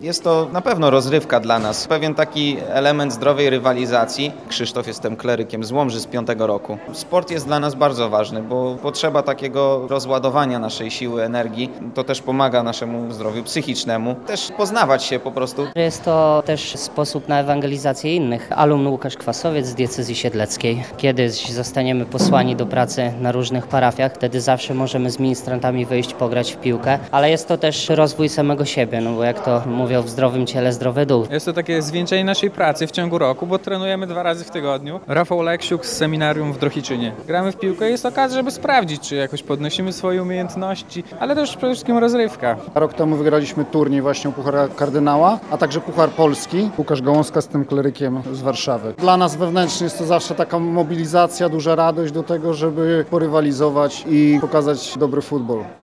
Jest to na pewno rozrywka dla nas, pewien taki element zdrowej rywalizacji. Krzysztof, jestem klerykiem z Łomży z 5. roku. Sport jest dla nas bardzo ważny, bo potrzeba takiego rozładowania naszej siły, energii. To też pomaga naszemu zdrowiu psychicznemu. Też poznawać się po prostu. Jest to też sposób na ewangelizację innych. Alumn Łukasz Kwasowiec z diecezji siedleckiej. Kiedyś zostaniemy posłani do pracy na różnych parafiach, wtedy zawsze możemy z ministrantami wyjść, pograć w piłkę, ale jest to też rozwój samego siebie, no bo jak to mówią, w zdrowym ciele zdrowy duch. Jest to takie zwieńczenie naszej pracy w ciągu roku, bo trenujemy 2 razy w tygodniu. Rafał Leksiuk z seminarium w Drohiczynie. Gramy w piłkę i jest okazja, żeby sprawdzić, czy jakoś podnosimy swoje umiejętności, ale też przede wszystkim rozrywka. Rok temu wygraliśmy turniej właśnie Puchara Kardynała, a także Puchar Polski. Łukasz Gałązka z tym klerykiem z Warszawy. Dla nas wewnętrznie jest to zawsze taka mobilizacja, duża radość do tego, żeby porywalizować i pokazać dobry futbol.